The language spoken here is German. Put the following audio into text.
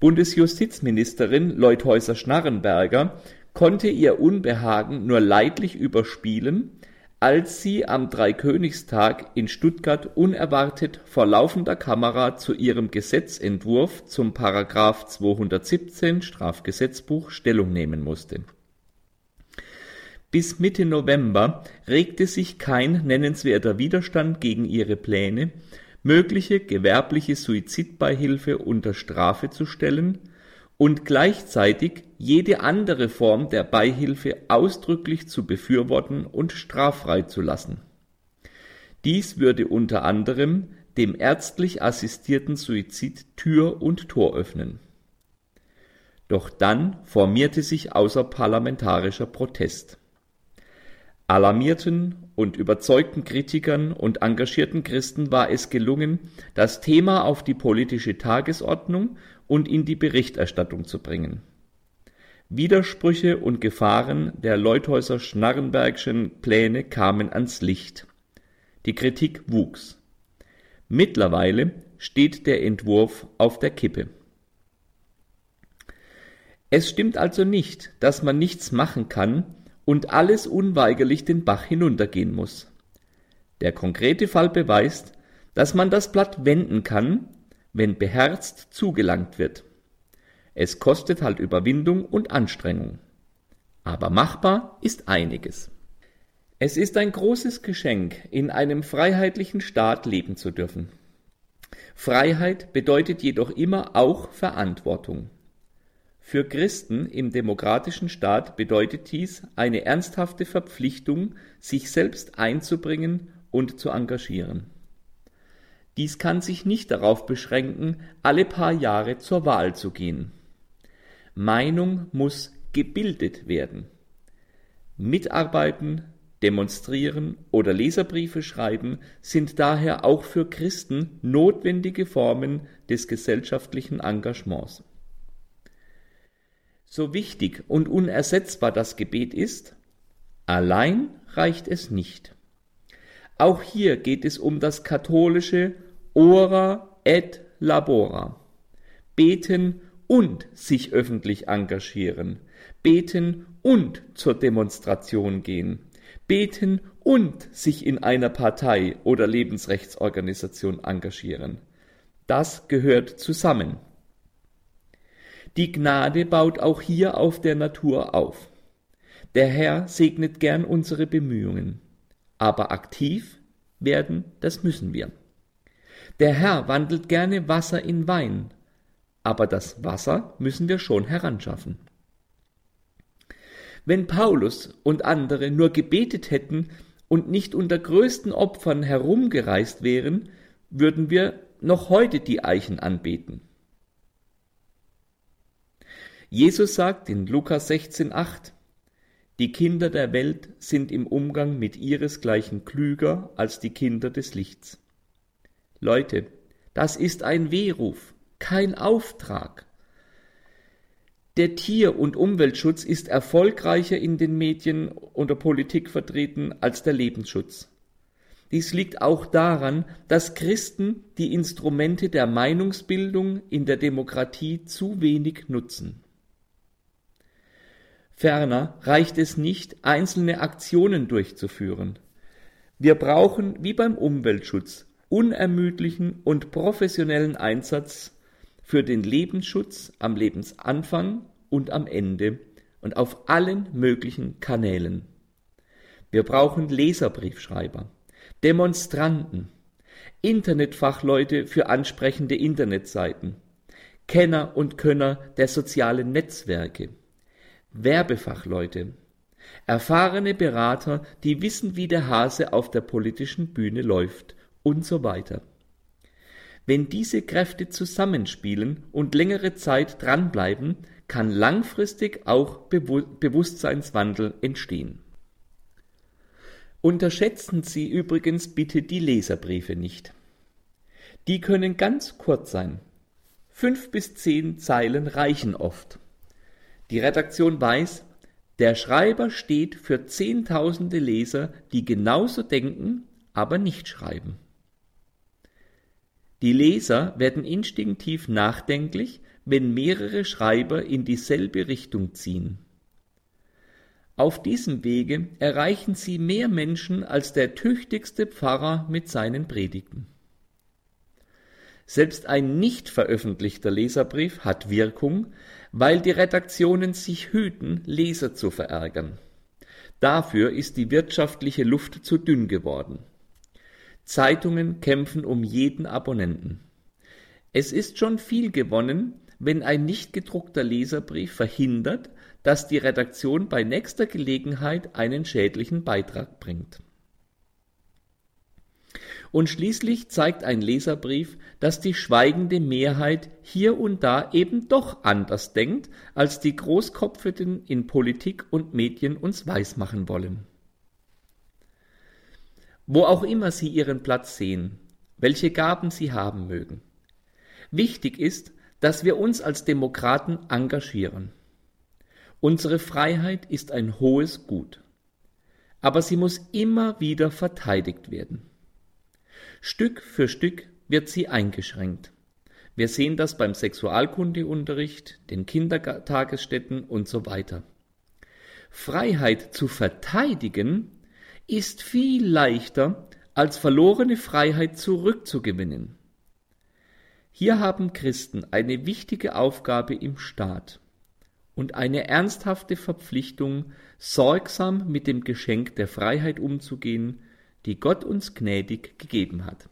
Bundesjustizministerin Leutheusser-Schnarrenberger konnte ihr Unbehagen nur leidlich überspielen, als sie am Dreikönigstag in Stuttgart unerwartet vor laufender Kamera zu ihrem Gesetzentwurf zum Paragraph 217 Strafgesetzbuch Stellung nehmen musste. Bis Mitte November regte sich kein nennenswerter Widerstand gegen ihre Pläne, mögliche gewerbliche Suizidbeihilfe unter Strafe zu stellen und gleichzeitig jede andere Form der Beihilfe ausdrücklich zu befürworten und straffrei zu lassen. Dies würde unter anderem dem ärztlich assistierten Suizid Tür und Tor öffnen. Doch dann formierte sich außerparlamentarischer Protest. Alarmierten und überzeugten Kritikern und engagierten Christen war es gelungen, das Thema auf die politische Tagesordnung und in die Berichterstattung zu bringen. Widersprüche und Gefahren der Leutheusser-Schnarrenbergschen Pläne kamen ans Licht. Die Kritik wuchs. Mittlerweile steht der Entwurf auf der Kippe. Es stimmt also nicht, dass man nichts machen kann und alles unweigerlich den Bach hinuntergehen muss. Der konkrete Fall beweist, dass man das Blatt wenden kann, wenn beherzt zugelangt wird. Es kostet halt Überwindung und Anstrengung. Aber machbar ist einiges. Es ist ein großes Geschenk, in einem freiheitlichen Staat leben zu dürfen. Freiheit bedeutet jedoch immer auch Verantwortung. Für Christen im demokratischen Staat bedeutet dies eine ernsthafte Verpflichtung, sich selbst einzubringen und zu engagieren. Dies kann sich nicht darauf beschränken, alle paar Jahre zur Wahl zu gehen. Meinung muss gebildet werden. Mitarbeiten, demonstrieren oder Leserbriefe schreiben sind daher auch für Christen notwendige Formen des gesellschaftlichen Engagements. So wichtig und unersetzbar das Gebet ist, allein reicht es nicht. Auch hier geht es um das katholische Ora et labora. Beten und sich öffentlich engagieren. Beten und zur Demonstration gehen. Beten und sich in einer Partei oder Lebensrechtsorganisation engagieren. Das gehört zusammen. Die Gnade baut auch hier auf der Natur auf. Der Herr segnet gern unsere Bemühungen, aber aktiv werden, das müssen wir. Der Herr wandelt gerne Wasser in Wein, aber das Wasser müssen wir schon heranschaffen. Wenn Paulus und andere nur gebetet hätten und nicht unter größten Opfern herumgereist wären, würden wir noch heute die Eichen anbeten. Jesus sagt in Lukas 16,8: Die Kinder der Welt sind im Umgang mit ihresgleichen klüger als die Kinder des Lichts. Leute, das ist ein Wehruf, kein Auftrag. Der Tier- und Umweltschutz ist erfolgreicher in den Medien und der Politik vertreten als der Lebensschutz. Dies liegt auch daran, dass Christen die Instrumente der Meinungsbildung in der Demokratie zu wenig nutzen. Ferner reicht es nicht, einzelne Aktionen durchzuführen. Wir brauchen, wie beim Umweltschutz, unermüdlichen und professionellen Einsatz für den Lebensschutz am Lebensanfang und am Ende und auf allen möglichen Kanälen. Wir brauchen Leserbriefschreiber, Demonstranten, Internetfachleute für ansprechende Internetseiten, Kenner und Könner der sozialen Netzwerke, Werbefachleute, erfahrene Berater, die wissen, wie der Hase auf der politischen Bühne läuft und so weiter. Wenn diese Kräfte zusammenspielen und längere Zeit dranbleiben, kann langfristig auch Bewusstseinswandel entstehen. Unterschätzen Sie übrigens bitte die Leserbriefe nicht. Die können ganz kurz sein. 5 bis 10 Zeilen reichen oft. Die Redaktion weiß, der Schreiber steht für Zehntausende Leser, die genauso denken, aber nicht schreiben. Die Leser werden instinktiv nachdenklich, wenn mehrere Schreiber in dieselbe Richtung ziehen. Auf diesem Wege erreichen sie mehr Menschen als der tüchtigste Pfarrer mit seinen Predigten. Selbst ein nicht veröffentlichter Leserbrief hat Wirkung, weil die Redaktionen sich hüten, Leser zu verärgern. Dafür ist die wirtschaftliche Luft zu dünn geworden. Zeitungen kämpfen um jeden Abonnenten. Es ist schon viel gewonnen, wenn ein nicht gedruckter Leserbrief verhindert, dass die Redaktion bei nächster Gelegenheit einen schädlichen Beitrag bringt. Und schließlich zeigt ein Leserbrief, dass die schweigende Mehrheit hier und da eben doch anders denkt, als die Großkopfigen in Politik und Medien uns weismachen wollen. Wo auch immer Sie Ihren Platz sehen, welche Gaben Sie haben mögen. Wichtig ist, dass wir uns als Demokraten engagieren. Unsere Freiheit ist ein hohes Gut, aber sie muss immer wieder verteidigt werden. Stück für Stück wird sie eingeschränkt. Wir sehen das beim Sexualkundeunterricht, den Kindertagesstätten und so weiter. Freiheit zu verteidigen ist viel leichter, als verlorene Freiheit zurückzugewinnen. Hier haben Christen eine wichtige Aufgabe im Staat und eine ernsthafte Verpflichtung, sorgsam mit dem Geschenk der Freiheit umzugehen, die Gott uns gnädig gegeben hat.